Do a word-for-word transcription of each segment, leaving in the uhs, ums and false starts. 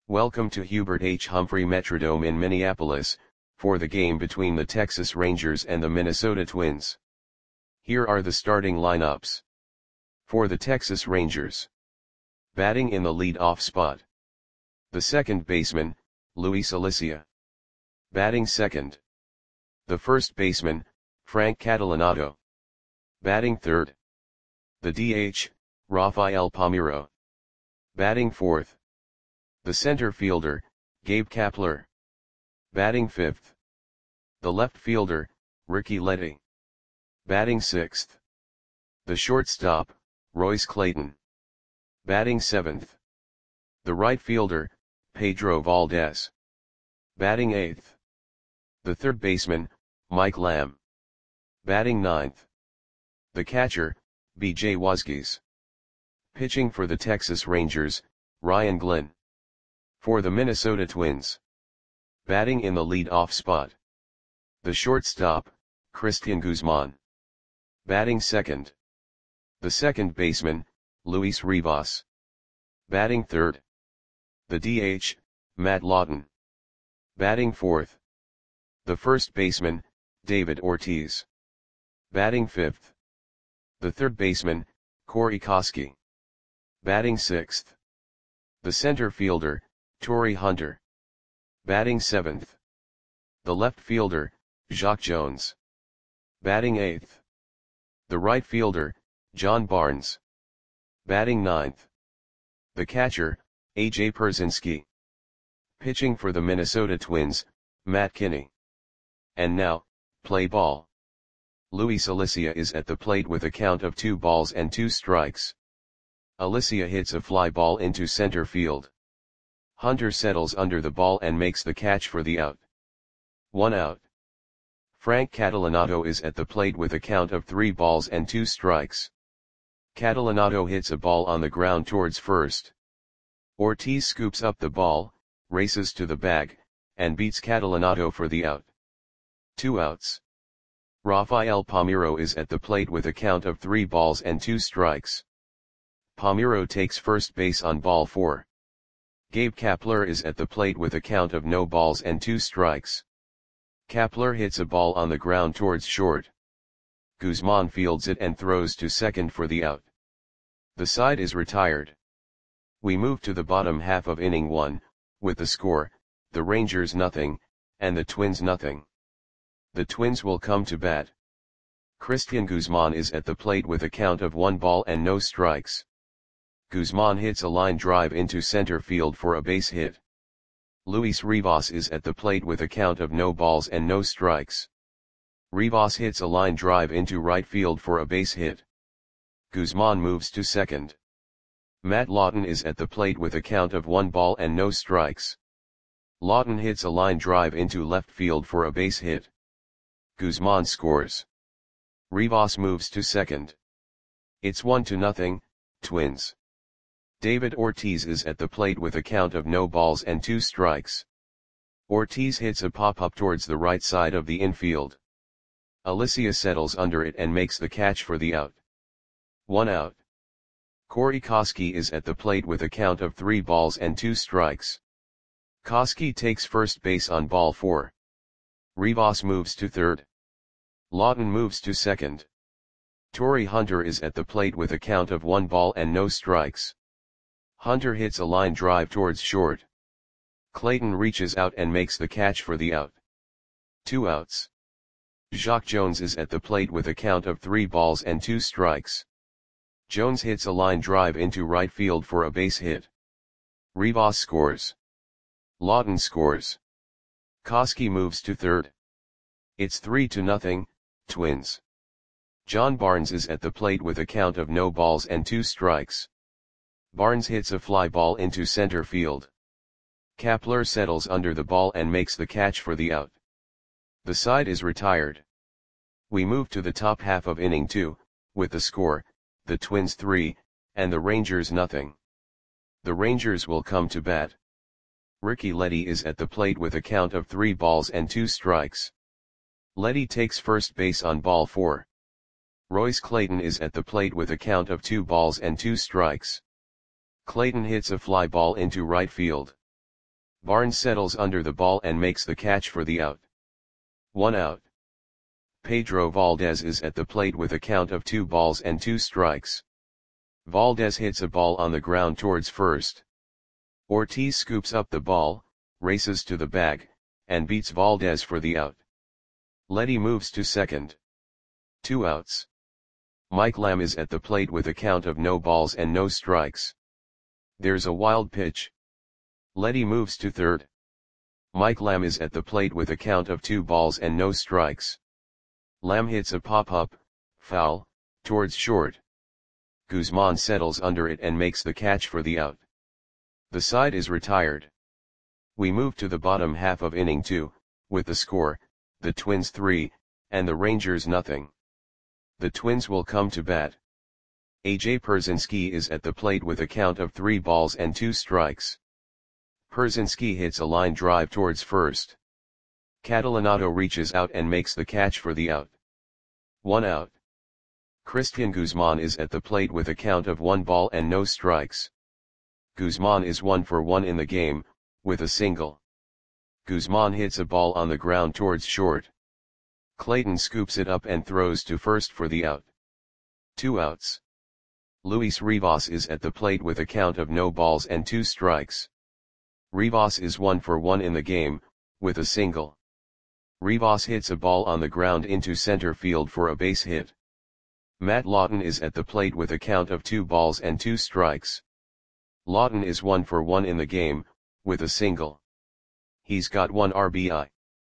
Welcome to Hubert H. Humphrey Metrodome in Minneapolis, for the game between the Texas Rangers and the Minnesota Twins. Here are the starting lineups. For the Texas Rangers. Batting in the lead-off spot. The second baseman, Luis Alicea. Batting second. The first baseman, Frank Catalanotto. Batting third. The D H, Rafael Palmeiro. Batting fourth. The center fielder, Gabe Kapler. Batting fifth. The left fielder, Ricky Leddy. Batting sixth. The shortstop, Royce Clayton. Batting seventh. The right fielder, Pedro Valdez. Batting eighth. The third baseman, Mike Lamb. Batting ninth. The catcher, B J Wazquez. Pitching for the Texas Rangers, Ryan Glenn. For the Minnesota Twins. Batting in the lead-off spot. The shortstop, Cristian Guzman. Batting second. The second baseman, Luis Rivas. Batting third. The D H, Matt Lawton. Batting fourth. The first baseman, David Ortiz. Batting fifth. The third baseman, Corey Koskie. Batting sixth. The center fielder, Torii Hunter. Batting seventh. The left fielder, Jacque Jones. Batting eighth. The right fielder, John Barnes. Batting ninth. The catcher, A J Pierzynski. Pitching for the Minnesota Twins, Matt Kinney. And now, play ball. Luis Alicea is at the plate with a count of two balls and two strikes. Alicea hits a fly ball into center field. Hunter settles under the ball and makes the catch for the out. One out. Frank Catalanotto is at the plate with a count of three balls and two strikes. Catalanotto hits a ball on the ground towards first. Ortiz scoops up the ball, races to the bag, and beats Catalanotto for the out. Two outs. Rafael Palmeiro is at the plate with a count of three balls and two strikes. Palmeiro takes first base on ball four. Gabe Kapler is at the plate with a count of no balls and two strikes. Kapler hits a ball on the ground towards short. Guzman fields it and throws to second for the out. The side is retired. We move to the bottom half of inning one, with the score, the Rangers nothing, and the Twins nothing. The Twins will come to bat. Cristian Guzman is at the plate with a count of one ball and no strikes. Guzman hits a line drive into center field for a base hit. Luis Rivas is at the plate with a count of no balls and no strikes. Rivas hits a line drive into right field for a base hit. Guzman moves to second. Matt Lawton is at the plate with a count of one ball and no strikes. Lawton hits a line drive into left field for a base hit. Guzman scores. Rivas moves to second. It's one to nothing, Twins. David Ortiz is at the plate with a count of no balls and two strikes. Ortiz hits a pop-up towards the right side of the infield. Alicea settles under it and makes the catch for the out. One out. Corey Koskie is at the plate with a count of three balls and two strikes. Koskie takes first base on ball four. Rivas moves to third. Lawton moves to second. Torii Hunter is at the plate with a count of one ball and no strikes. Hunter hits a line drive towards short. Clayton reaches out and makes the catch for the out. Two outs. Jacque Jones is at the plate with a count of three balls and two strikes. Jones hits a line drive into right field for a base hit. Rivas scores. Lawton scores. Koskie moves to third. It's three to nothing, Twins. John Barnes is at the plate with a count of no balls and two strikes. Barnes hits a fly ball into center field. Kapler settles under the ball and makes the catch for the out. The side is retired. We move to the top half of inning two, with the score, the Twins three, and the Rangers nothing. The Rangers will come to bat. Ricky Leddy is at the plate with a count of three balls and two strikes. Leddy takes first base on ball four. Royce Clayton is at the plate with a count of two balls and two strikes. Clayton hits a fly ball into right field. Barnes settles under the ball and makes the catch for the out. One out. Pedro Valdez is at the plate with a count of two balls and two strikes. Valdez hits a ball on the ground towards first. Ortiz scoops up the ball, races to the bag, and beats Valdez for the out. Letty moves to second. Two outs. Mike Lamb is at the plate with a count of no balls and no strikes. There's a wild pitch. Letty moves to third. Mike Lamb is at the plate with a count of two balls and no strikes. Lamb hits a pop-up, foul, towards short. Guzman settles under it and makes the catch for the out. The side is retired. We move to the bottom half of inning two, with the score, the Twins three, and the Rangers nothing. The Twins will come to bat. A J Pierzynski is at the plate with a count of three balls and two strikes. Pierzynski hits a line drive towards first. Catalanotto reaches out and makes the catch for the out. One out. Christian Guzman is at the plate with a count of one ball and no strikes. Guzman is one for one in the game, with a single. Guzman hits a ball on the ground towards short. Clayton scoops it up and throws to first for the out. Two outs. Luis Rivas is at the plate with a count of no balls and two strikes. Rivas is one for one in the game, with a single. Rivas hits a ball on the ground into center field for a base hit. Matt Lawton is at the plate with a count of two balls and two strikes. Lawton is one for one in the game, with a single. He's got one R B I.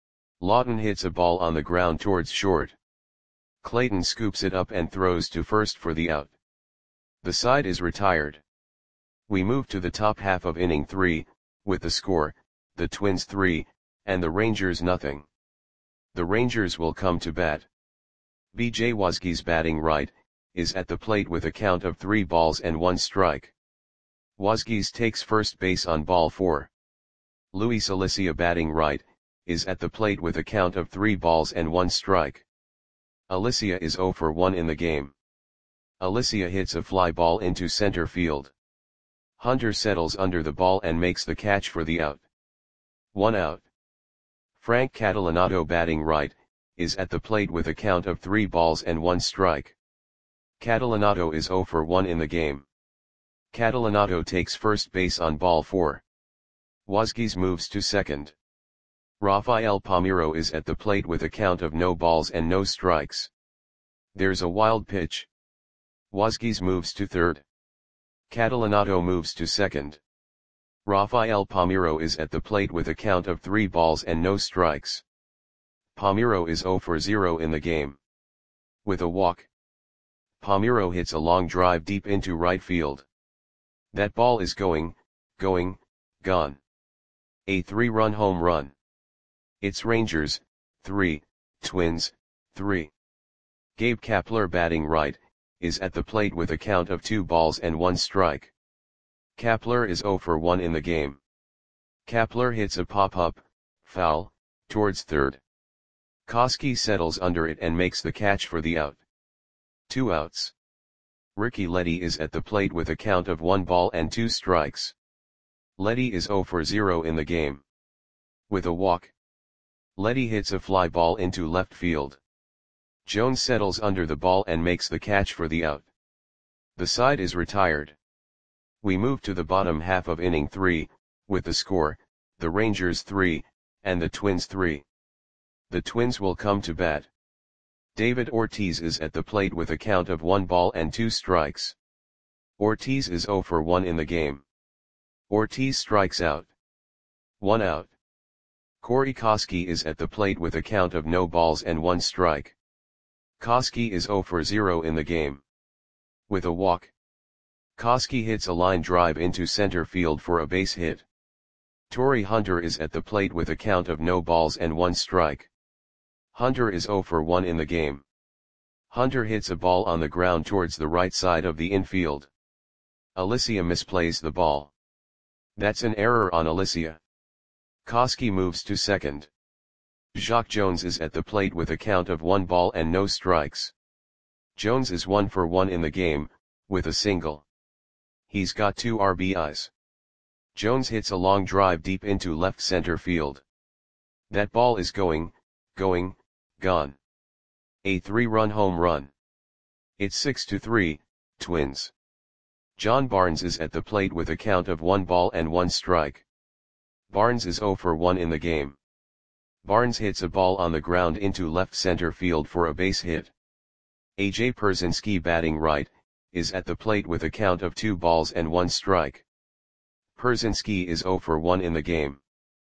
Lawton hits a ball on the ground towards short. Clayton scoops it up and throws to first for the out. The side is retired. We move to the top half of inning three, with the score, the Twins three, and the Rangers nothing. The Rangers will come to bat. B J Wazgis batting right, is at the plate with a count of three balls and one strike. Wazgis takes first base on ball four. Luis Alicia batting right, is at the plate with a count of three balls and one strike. Alicia is zero for one in the game. Alicia hits a fly ball into center field. Hunter settles under the ball and makes the catch for the out. One out. Frank Catalanotto batting right, is at the plate with a count of three balls and one strike. Catalanotto is zero for one in the game. Catalanotto takes first base on ball four. Wazgis moves to second. Rafael Palmeiro is at the plate with a count of no balls and no strikes. There's a wild pitch. Wazgis moves to third. Catalanotto moves to second. Rafael Palmeiro is at the plate with a count of three balls and no strikes. Palmeiro is zero for zero in the game. With a walk. Palmeiro hits a long drive deep into right field. That ball is going, going, gone. A three-run home run. It's Rangers, three, Twins, three. Gabe Kapler batting right, is at the plate with a count of two balls and one strike. Kapler is zero for one in the game. Kapler hits a pop-up, foul, towards third. Koski settles under it and makes the catch for the out. Two outs. Ricky Letty is at the plate with a count of one ball and two strikes. Letty is zero for zero in the game. With a walk. Letty hits a fly ball into left field. Jones settles under the ball and makes the catch for the out. The side is retired. We move to the bottom half of inning three, with the score, the Rangers three, and the Twins three. The Twins will come to bat. David Ortiz is at the plate with a count of one ball and two strikes. Ortiz is zero for one in the game. Ortiz strikes out. One out. Corey Koski is at the plate with a count of no balls and one strike. Koski is zero for zero in the game. With a walk. Koski hits a line drive into center field for a base hit. Torrey Hunter is at the plate with a count of no balls and one strike. Hunter is zero for one in the game. Hunter hits a ball on the ground towards the right side of the infield. Alicia misplays the ball. That's an error on Alicia. Koski moves to second. Jacque Jones is at the plate with a count of one ball and no strikes. Jones is one for one in the game, with a single. He's got two R B Is. Jones hits a long drive deep into left center field. That ball is going, going, gone. A three-run home run. It's six to three, Twins. John Barnes is at the plate with a count of one ball and one strike. Barnes is zero for one in the game. Barnes hits a ball on the ground into left center field for a base hit. A J Pierzynski, batting right, is at the plate with a count of two balls and one strike. Pierzynski is zero for one in the game.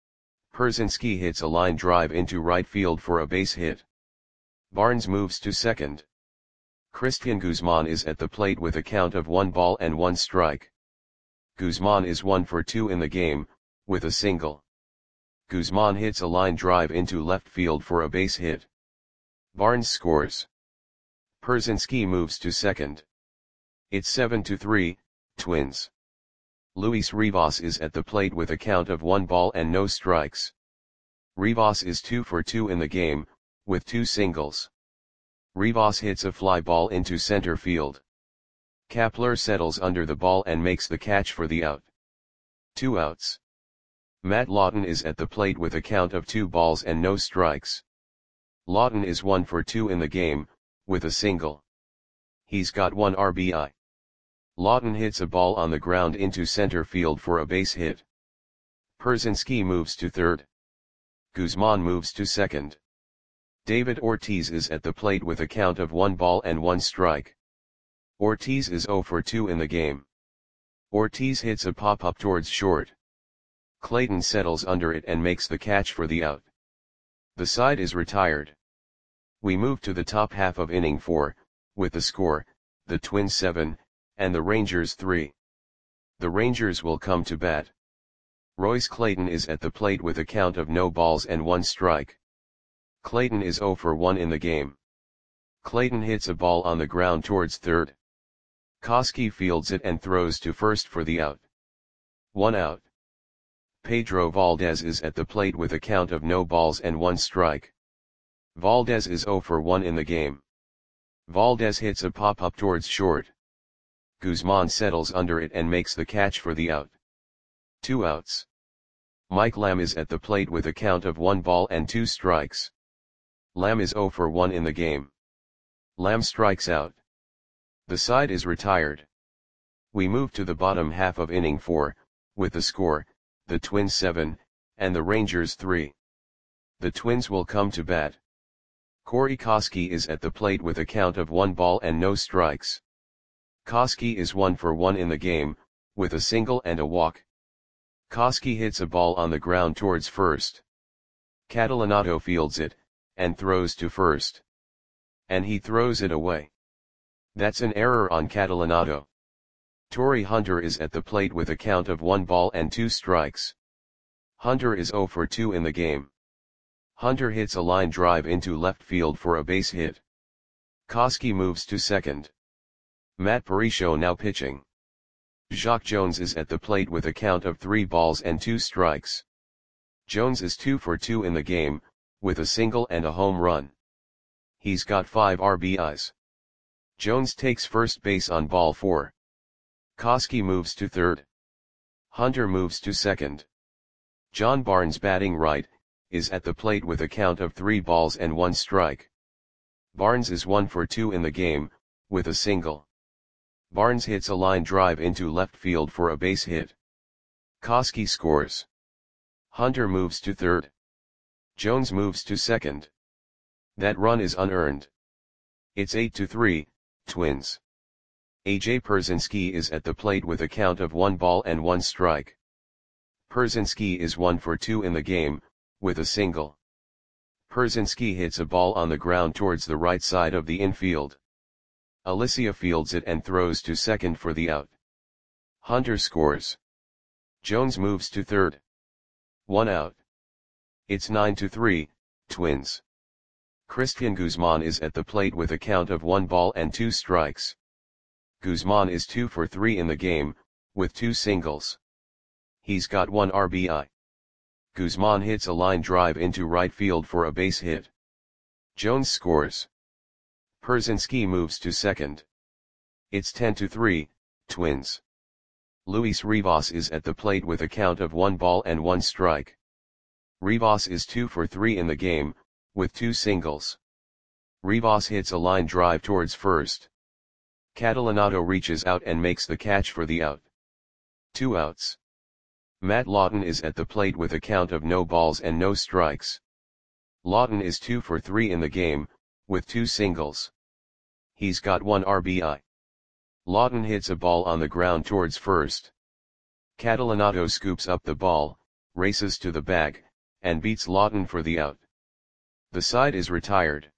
Pierzynski hits a line drive into right field for a base hit. Barnes moves to second. Christian Guzman is at the plate with a count of one ball and one strike. Guzman is one for two in the game, with a single. Guzman hits a line drive into left field for a base hit. Barnes scores. Pierzynski moves to second. It's seven to three, Twins. Luis Rivas is at the plate with a count of one ball and no strikes. Rivas is two for two in the game, with two singles. Rivas hits a fly ball into center field. Kapler settles under the ball and makes the catch for the out. Two outs. Matt Lawton is at the plate with a count of two balls and no strikes. Lawton is one for two in the game, with a single. He's got one R B I. Lawton hits a ball on the ground into center field for a base hit. Pierzynski moves to third. Guzman moves to second. David Ortiz is at the plate with a count of one ball and one strike. Ortiz is zero for two in the game. Ortiz hits a pop-up towards short. Clayton settles under it and makes the catch for the out. The side is retired. We move to the top half of inning four, with the score, the Twins seven, and the Rangers three. The Rangers will come to bat. Royce Clayton is at the plate with a count of no balls and one strike. Clayton is zero for one in the game. Clayton hits a ball on the ground towards third. Koski fields it and throws to first for the out. One out. Pedro Valdez is at the plate with a count of no balls and one strike. Valdez is zero for one in the game. Valdez hits a pop-up towards short. Guzman settles under it and makes the catch for the out. Two outs. Mike Lamb is at the plate with a count of one ball and two strikes. Lamb is zero for one in the game. Lamb strikes out. The side is retired. We move to the bottom half of inning four, with the score, the Twins seven, and the Rangers three. The Twins will come to bat. Corey Koski is at the plate with a count of one ball and no strikes. Koski is one for one in the game, with a single and a walk. Koski hits a ball on the ground towards first. Catalanato fields it, and throws to first. And he throws it away. That's an error on Catalanato. Torrey Hunter is at the plate with a count of one ball and two strikes. Hunter is zero for two in the game. Hunter hits a line drive into left field for a base hit. Koski moves to second. Matt Parisho now pitching. Jacque Jones is at the plate with a count of three balls and two strikes. Jones is two for two in the game, with a single and a home run. He's got five R B Is. Jones takes first base on ball four. Koski moves to third. Hunter moves to second. John Barnes, batting right, is at the plate with a count of three balls and one strike. Barnes is one for two in the game, with a single. Barnes hits a line drive into left field for a base hit. Koski scores. Hunter moves to third. Jones moves to second. That run is unearned. It's eight to three, Twins. A J Pierzynski is at the plate with a count of one ball and one strike. Pierzynski is one for two in the game, with a single. Pierzynski hits a ball on the ground towards the right side of the infield. Alicia fields it and throws to second for the out. Hunter scores. Jones moves to third. One out. It's nine to three, Twins. Christian Guzman is at the plate with a count of one ball and two strikes. Guzman is two for three in the game, with two singles. He's got one R B I. Guzman hits a line drive into right field for a base hit. Jones scores. Pierzynski moves to second. It's ten to three, Twins. Luis Rivas is at the plate with a count of one ball and one strike. Rivas is two for three in the game, with two singles. Rivas hits a line drive towards first. Catalanotto reaches out and makes the catch for the out. Two outs. Matt Lawton is at the plate with a count of no balls and no strikes. Lawton is two for three in the game, with two singles. He's got one R B I. Lawton hits a ball on the ground towards first. Catalanotto scoops up the ball, races to the bag, and beats Lawton for the out. The side is retired.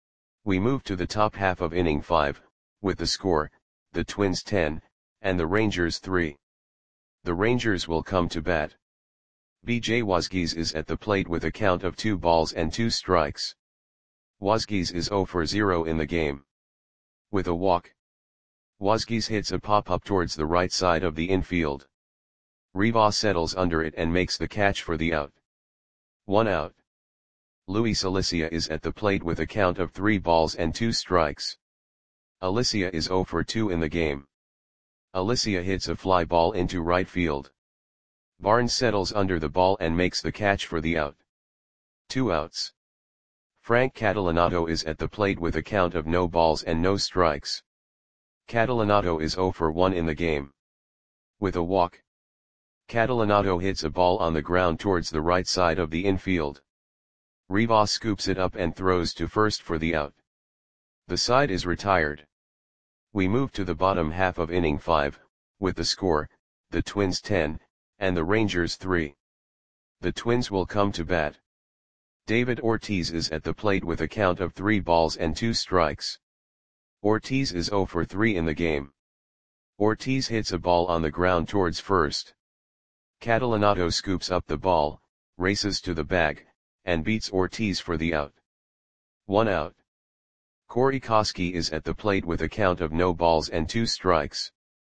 We move to the top half of inning five, with the score, the Twins ten, and the Rangers three. The Rangers will come to bat. B J Vazquez is at the plate with a count of two balls and two strikes. Vazquez is zero for zero in the game. With a walk, Vazquez hits a pop-up towards the right side of the infield. Rivas settles under it and makes the catch for the out. One out. Luis Alicia is at the plate with a count of three balls and two strikes. Alicia is zero for two in the game. Alicia hits a fly ball into right field. Barnes settles under the ball and makes the catch for the out. Two outs. Frank Catalanotto is at the plate with a count of no balls and no strikes. Catalanotto is zero for one in the game. With a walk, Catalanotto hits a ball on the ground towards the right side of the infield. Rivas scoops it up and throws to first for the out. The side is retired. We move to the bottom half of inning five, with the score, the Twins ten, and the Rangers three. The Twins will come to bat. David Ortiz is at the plate with a count of three balls and two strikes. Ortiz is zero for three in the game. Ortiz hits a ball on the ground towards first. Catalanotto scoops up the ball, races to the bag, and beats Ortiz for the out. One out. Corey Koskie is at the plate with a count of no balls and two strikes.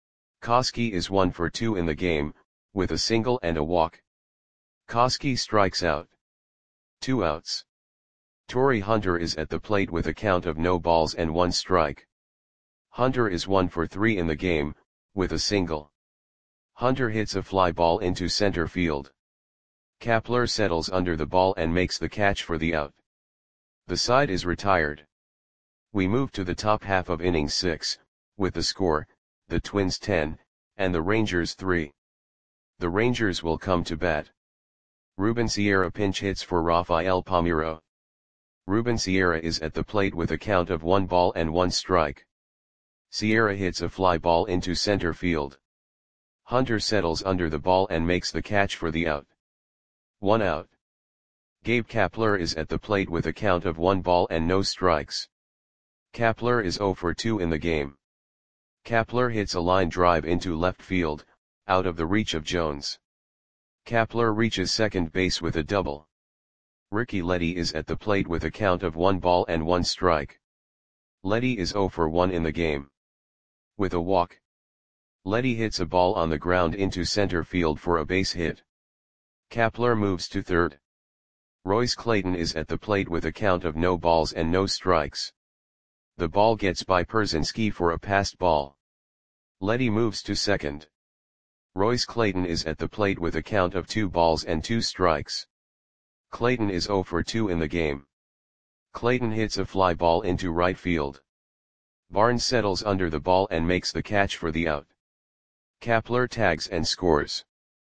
Koskie is one for two in the game, with a single and a walk. Koskie strikes out. Two outs. Torii Hunter is at the plate with a count of no balls and one strike. Hunter is one for three in the game, with a single. Hunter hits a fly ball into center field. Kapler settles under the ball and makes the catch for the out. The side is retired. We move to the top half of inning six, with the score, the Twins ten, and the Rangers three. The Rangers will come to bat. Ruben Sierra pinch hits for Rafael Palmeiro. Ruben Sierra is at the plate with a count of one ball and one strike. Sierra hits a fly ball into center field. Hunter settles under the ball and makes the catch for the out. One out. Gabe Kapler is at the plate with a count of one ball and no strikes. Kapler is zero for two in the game. Kapler hits a line drive into left field, out of the reach of Jones. Kapler reaches second base with a double. Ricky Leddy is at the plate with a count of one ball and one strike. Leddy is zero for one in the game. With a walk, Leddy hits a ball on the ground into center field for a base hit. Kapler moves to third. Royce Clayton is at the plate with a count of no balls and no strikes. The ball gets by Pierzynski for a passed ball. Leddy moves to second. Royce Clayton is at the plate with a count of two balls and two strikes. Clayton is zero for two in the game. Clayton hits a fly ball into right field. Barnes settles under the ball and makes the catch for the out. Kapler tags and scores.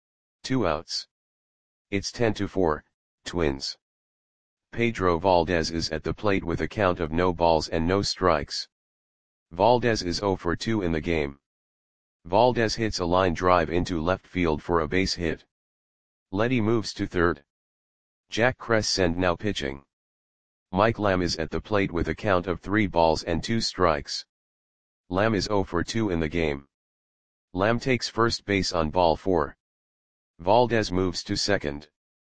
Two outs. It's ten to four, Twins. Pedro Valdez is at the plate with a count of no balls and no strikes. Valdez is zero for two in the game. Valdez hits a line drive into left field for a base hit. Leddy moves to third. Jack Crescent now pitching. Mike Lamb is at the plate with a count of three balls and two strikes. Lamb is zero for two in the game. Lamb takes first base on ball four. Valdez moves to second.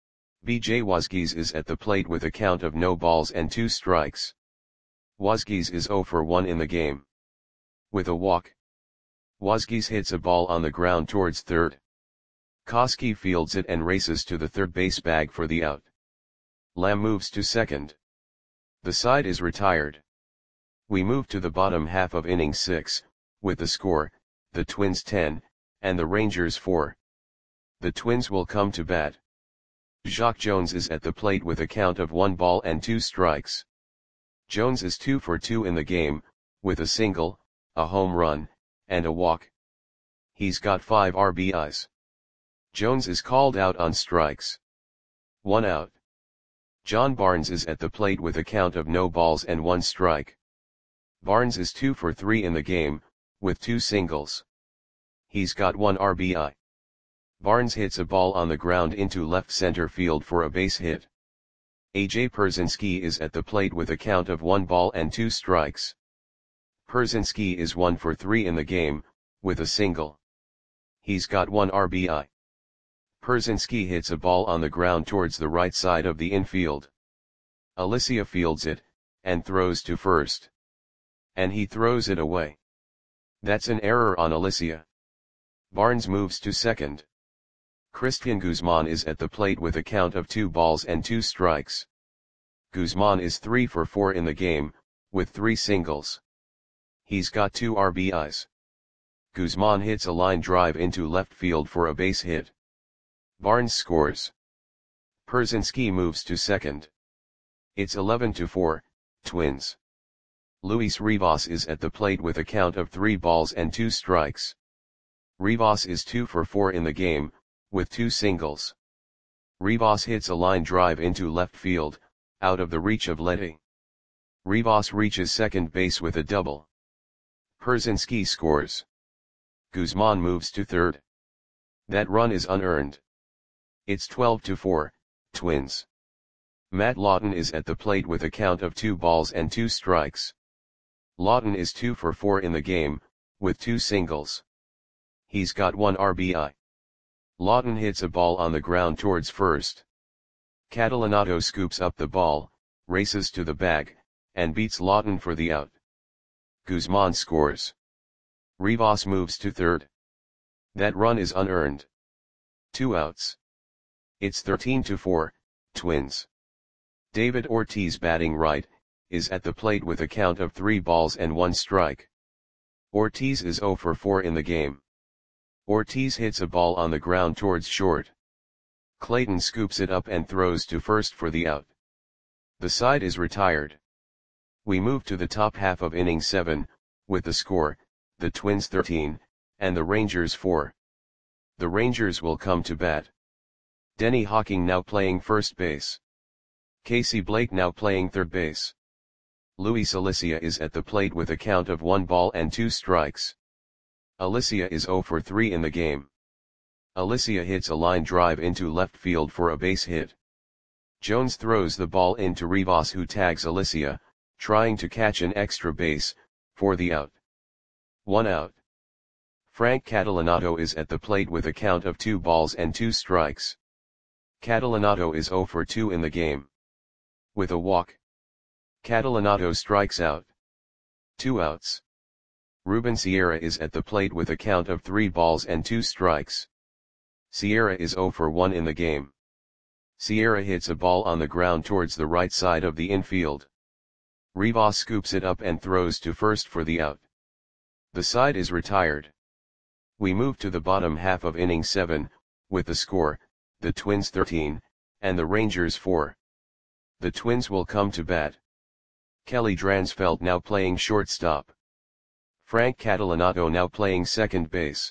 B J Vazquez is at the plate with a count of no balls and two strikes. Vazquez is zero for one in the game. With a walk, Vazquez hits a ball on the ground towards third. Koskie fields it and races to the third base bag for the out. Lamb moves to second. The side is retired. We move to the bottom half of inning six, with the score, the Twins ten, and the Rangers four. The Twins will come to bat. Jacque Jones is at the plate with a count of one ball and two strikes. Jones is two for two in the game, with a single, a home run, and a walk. He's got five R B Is. Jones is called out on strikes. One out. John Barnes is at the plate with a count of no balls and one strike. Barnes is two for three in the game, with two singles. He's got one R B I. Barnes hits a ball on the ground into left center field for a base hit. A J Pierzynski is at the plate with a count of one ball and two strikes. Pierzynski is one for three in the game, with a single. He's got one R B I. Pierzynski hits a ball on the ground towards the right side of the infield. Alicea fields it, and throws to first. And he throws it away. That's an error on Alicea. Barnes moves to second. Christian Guzman is at the plate with a count of two balls and two strikes. Guzman is three for four in the game, with three singles. He's got two R B Is. Guzman hits a line drive into left field for a base hit. Barnes scores. Pierzynski moves to second. It's eleven to four, Twins. Luis Rivas is at the plate with a count of three balls and two strikes. Rivas is two for four in the game, with two singles. Rivas hits a line drive into left field, out of the reach of Letty. Rivas reaches second base with a double. Pierzynski scores. Guzman moves to third. That run is unearned. It's twelve to four, Twins. Matt Lawton is at the plate with a count of two balls and two strikes. Lawton is two for four in the game, with two singles. He's got one R B I. Lawton hits a ball on the ground towards first. Catalanato scoops up the ball, races to the bag, and beats Lawton for the out. Guzman scores. Rivas moves to third. That run is unearned. Two outs. It's thirteen to four, Twins. David Ortiz, batting right, is at the plate with a count of three balls and one strike. Ortiz is zero for four in the game. Ortiz hits a ball on the ground towards short. Clayton scoops it up and throws to first for the out. The side is retired. We move to the top half of inning seven, with the score, the Twins thirteen, and the Rangers four. The Rangers will come to bat. Denny Hawking now playing first base. Casey Blake now playing third base. Luis Alicea is at the plate with a count of one ball and two strikes. Alicea is zero for three in the game. Alicea hits a line drive into left field for a base hit. Jones throws the ball into Rivas, who tags Alicea, trying to catch an extra base, for the out. One out. Frank Catalanato is at the plate with a count of two balls and two strikes. Catalanato is zero for two in the game. With a walk. Catalanato strikes out. Two outs. Ruben Sierra is at the plate with a count of three balls and two strikes. Sierra is zero for one in the game. Sierra hits a ball on the ground towards the right side of the infield. Rivas scoops it up and throws to first for the out. The side is retired. We move to the bottom half of inning seven, with the score, the Twins thirteen, and the Rangers four. The Twins will come to bat. Kelly Dransfeld now playing shortstop. Frank Catalanato now playing second base.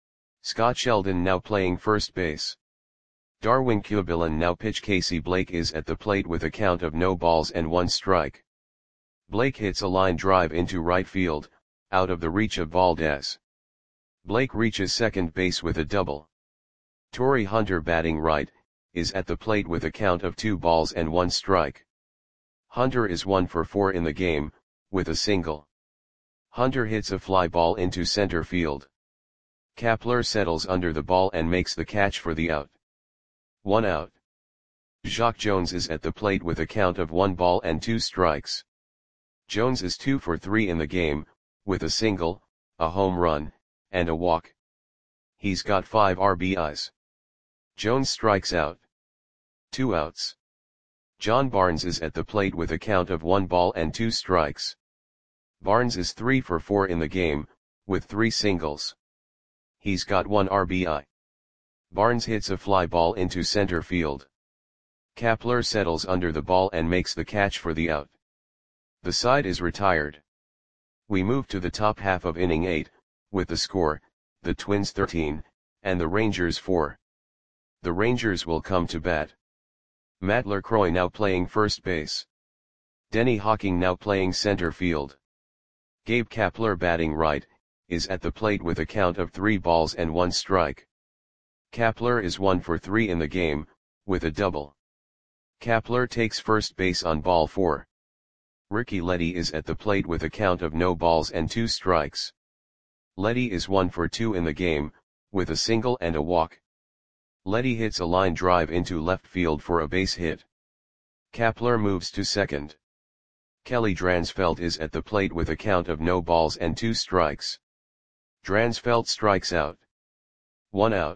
Scott Sheldon now playing first base. Darwin Cubillan now pitch. Casey Blake is at the plate with a count of no balls and one strike. Blake hits a line drive into right field, out of the reach of Valdez. Blake reaches second base with a double. Torrey Hunter, batting right, is at the plate with a count of two balls and one strike. Hunter is one for four in the game, with a single. Hunter hits a fly ball into center field. Kapler settles under the ball and makes the catch for the out. One out. Jacque Jones is at the plate with a count of one ball and two strikes. Jones is two for three in the game, with a single, a home run, and a walk. He's got five R B Is. Jones strikes out. Two outs. John Barnes is at the plate with a count of one ball and two strikes. Barnes is three for four in the game, with three singles. He's got one R B I. Barnes hits a fly ball into center field. Kapler settles under the ball and makes the catch for the out. The side is retired. We move to the top half of inning eight, with the score, the Twins thirteen, and the Rangers four. The Rangers will come to bat. Matt LaCroix now playing first base. Denny Hawking now playing center field. Gabe Kapler batting right, is at the plate with a count of three balls and one strike. Kapler is one for three in the game, with a double. Kapler takes first base on ball four. Ricky Leddy is at the plate with a count of no balls and two strikes. Leddy is one for two in the game, with a single and a walk. Leddy hits a line drive into left field for a base hit. Kapler moves to second. Kelly Dransfeld is at the plate with a count of no balls and two strikes. Dransfeld strikes out. One out.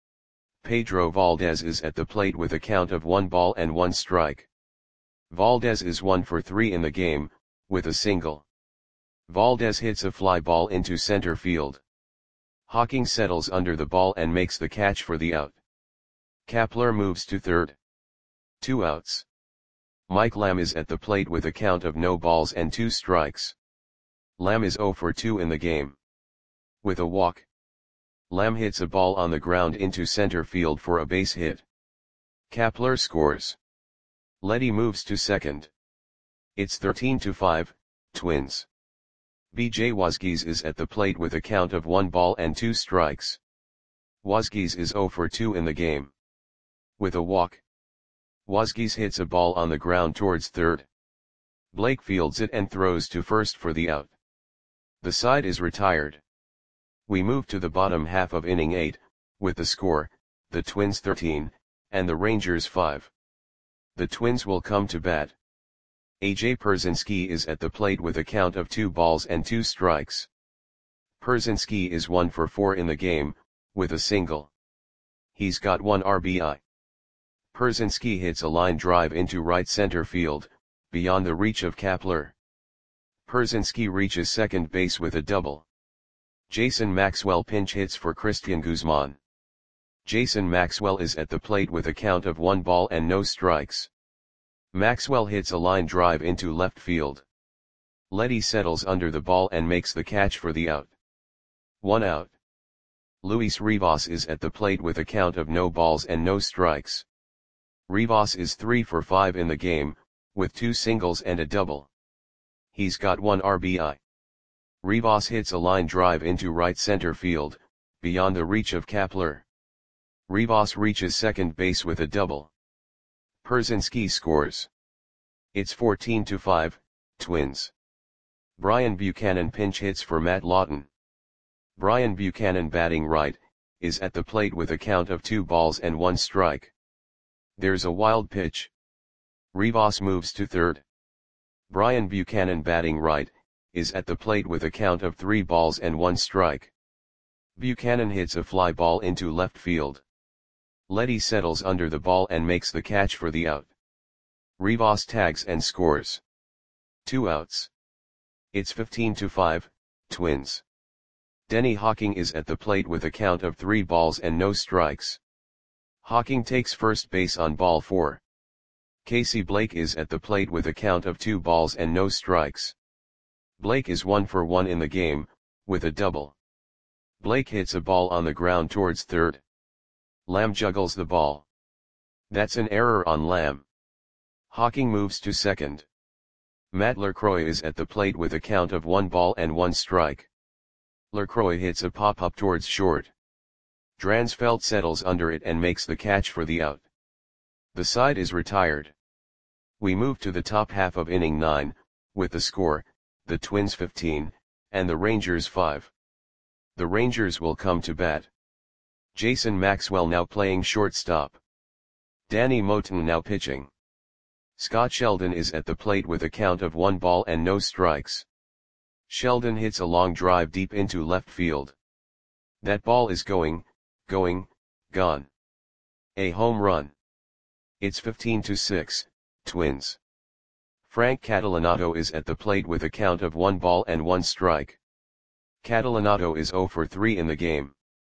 Pedro Valdez is at the plate with a count of one ball and one strike. Valdez is one for three in the game, with a single. Valdez hits a fly ball into center field. Hawking settles under the ball and makes the catch for the out. Kapler moves to third. Two outs. Mike Lamb is at the plate with a count of no balls and two strikes. Lamb is zero for two in the game. With a walk. Lamb hits a ball on the ground into center field for a base hit. Kapler scores. Leddy moves to second. It's thirteen to five, Twins. B J Wasgies is at the plate with a count of one ball and two strikes. Wasgies is zero for two in the game. With a walk. Wasgies hits a ball on the ground towards third. Blake fields it and throws to first for the out. The side is retired. We move to the bottom half of inning eight, with the score, the Twins thirteen, and the Rangers five. The Twins will come to bat. A J Pierzynski is at the plate with a count of two balls and two strikes. Pierzynski is one for four in the game, with a single. He's got one R B I. Pierzynski hits a line drive into right center field, beyond the reach of Kapler. Pierzynski reaches second base with a double. Jason Maxwell pinch hits for Christian Guzman. Jason Maxwell is at the plate with a count of one ball and no strikes. Maxwell hits a line drive into left field. Leddy settles under the ball and makes the catch for the out. One out. Luis Rivas is at the plate with a count of no balls and no strikes. Rivas is three for five in the game, with two singles and a double. He's got one R B I. Rivas hits a line drive into right center field, beyond the reach of Kapler. Rivas reaches second base with a double. Pierzynski scores. It's fourteen to five, Twins. Brian Buchanan pinch hits for Matt Lawton. Brian Buchanan batting right, is at the plate with a count of two balls and one strike. There's a wild pitch. Rivas moves to third. Brian Buchanan batting right, is at the plate with a count of three balls and one strike. Buchanan hits a fly ball into left field. Leddy settles under the ball and makes the catch for the out. Rivas tags and scores. Two outs. It's fifteen to five, Twins. Denny Hawking is at the plate with a count of three balls and no strikes. Hawking takes first base on ball four. Casey Blake is at the plate with a count of two balls and no strikes. Blake is one for one in the game, with a double. Blake hits a ball on the ground towards third. Lamb juggles the ball. That's an error on Lamb. Hawking moves to second. Matt LaCroix is at the plate with a count of one ball and one strike. LaCroix hits a pop-up towards short. Dransfeld settles under it and makes the catch for the out. The side is retired. We move to the top half of inning nine, with the score, the Twins fifteen, and the Rangers five. The Rangers will come to bat. Jason Maxwell now playing shortstop. Danny Moten now pitching. Scott Sheldon is at the plate with a count of one ball and no strikes. Sheldon hits a long drive deep into left field. That ball is going, going, gone. A home run. It's fifteen to six, Twins. Frank Catalanato is at the plate with a count of one ball and one strike. Catalanato is zero for three in the game.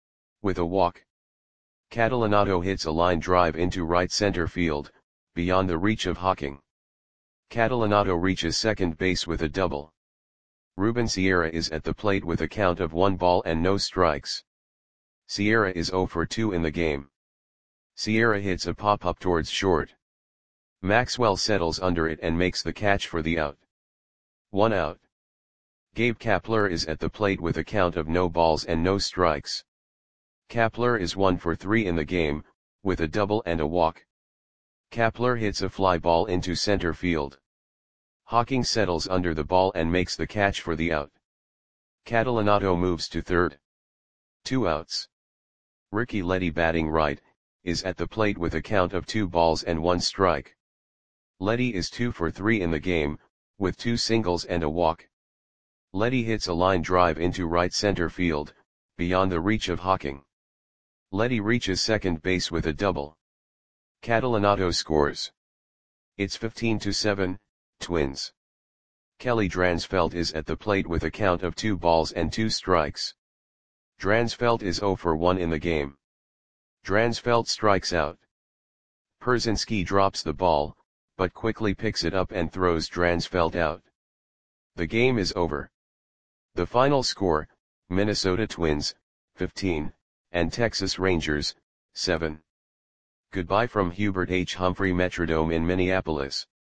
with a walk. Catalanotto hits a line drive into right center field, beyond the reach of Hocking. Catalanotto reaches second base with a double. Ruben Sierra is at the plate with a count of one ball and no strikes. Sierra is zero for two in the game. Sierra hits a pop-up towards short. Maxwell settles under it and makes the catch for the out. One out. Gabe Kapler is at the plate with a count of no balls and no strikes. Kapler is one for three in the game, with a double and a walk. Kapler hits a fly ball into center field. Hocking settles under the ball and makes the catch for the out. Catalanotto moves to third. Two outs. Ricky Leddy, batting right, is at the plate with a count of two balls and one strike. Leddy is two for three in the game, with two singles and a walk. Leddy hits a line drive into right center field, beyond the reach of Hocking. Leddy reaches second base with a double. Catalanotto scores. It's fifteen to seven, Twins. Kelly Dransfeld is at the plate with a count of two balls and two strikes. Dransfeld is zero for one in the game. Dransfeld strikes out. Pierzynski drops the ball, but quickly picks it up and throws Dransfeld out. The game is over. The final score, Minnesota Twins, fifteen, and Texas Rangers, seven. Goodbye from Hubert H. Humphrey Metrodome in Minneapolis.